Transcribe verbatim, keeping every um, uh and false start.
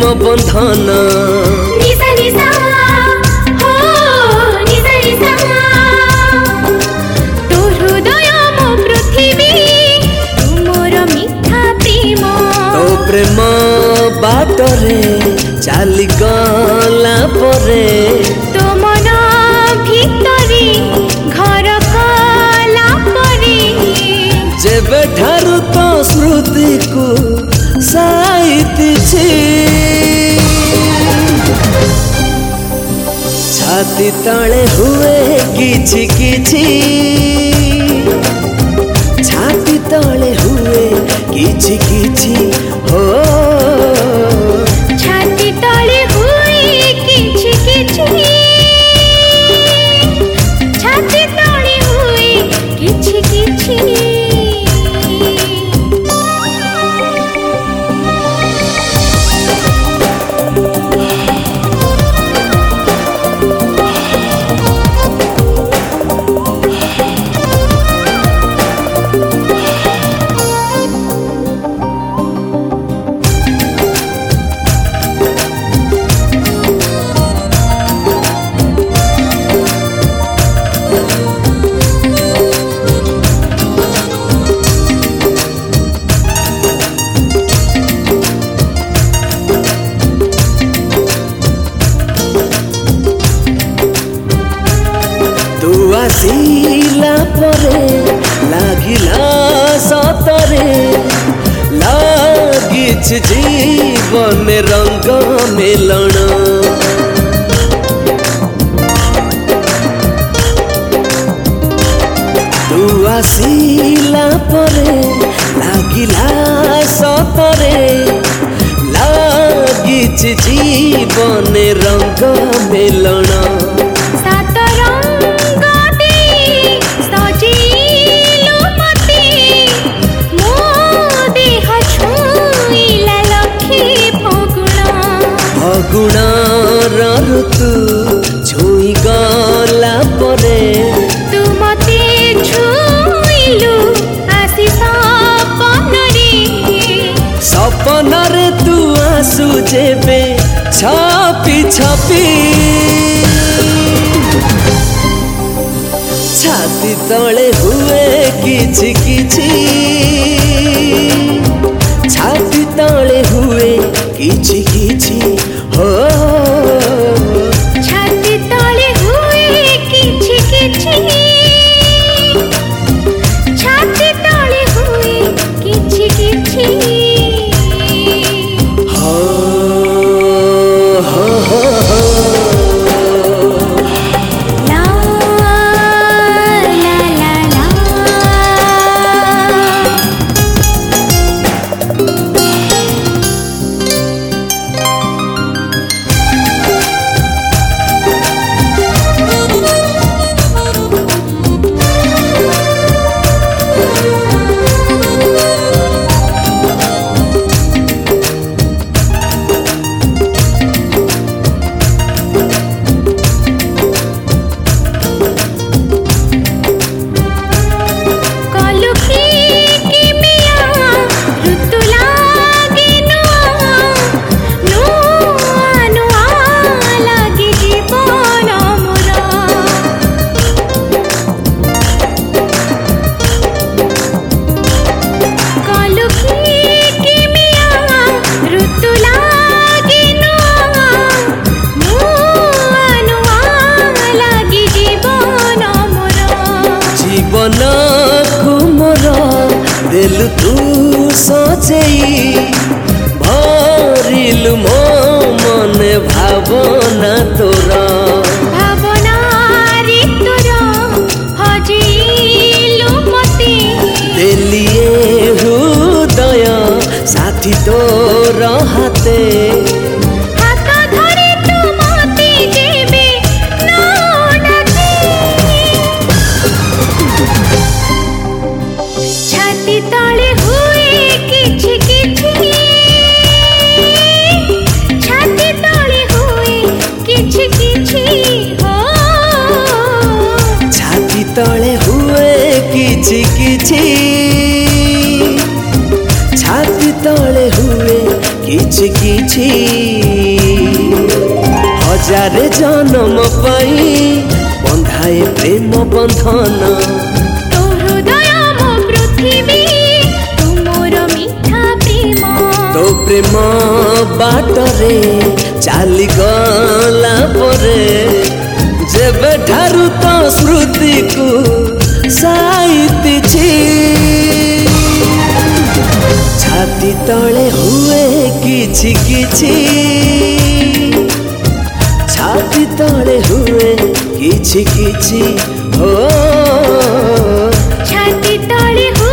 बंधन निशा निशा हो निशा निशा तो हृदय मो पृथ्वी तुमर मिठा प्रेम तो प्रेम बाटरे चाली गला परे तो मन भितरी घर कला परे जेबे ठारू तो स्मृति को साइती छाती तले हुए किछि किछि छाती तले हुए किछि किछि हो छाती तले हुए किछि किछि छाती तले हुए किछि किछि आसिला परे लागिला सतरे लागिछ जीवन रंग मिलन तू आसिला परे लागिला सतरे लागिछ जीवन रंग मिलन गुणार ऋतु छुई गला परे तू मते छुइलु आसी सपनरे सपनरे तू आसु जेबे छापी छापी छाती तले हुए किछि किछि छाती तले हुए किछि किछि हो छाती तले हुए किछि किछि छाती तले हुए किछि किछि हो हो हो ला ला ला ला जीवन को मोर दिल तू सजेई भरिलु मो मन भावना तोर भावना रे तोर हजिलु मते देलिए हृदय साथी तोर हाते तले हुए किछि किछि छाती तले हुए किछि किछि हो छाती तले हुए किछि किछि छाती तले हुए किछि किछि किछि हजारे जन्म पाई बंधाए प्रेम बंधन तो हृदय मो पृथ्वी तुमोर मिठा प्रेम तो प्रेम बाटरे चाली गला परे जेबे ठारू तो स्मृति को साइतिछि छाती तले हुए किछि किछि छाती तले हुए किछि किछि हो छाती तले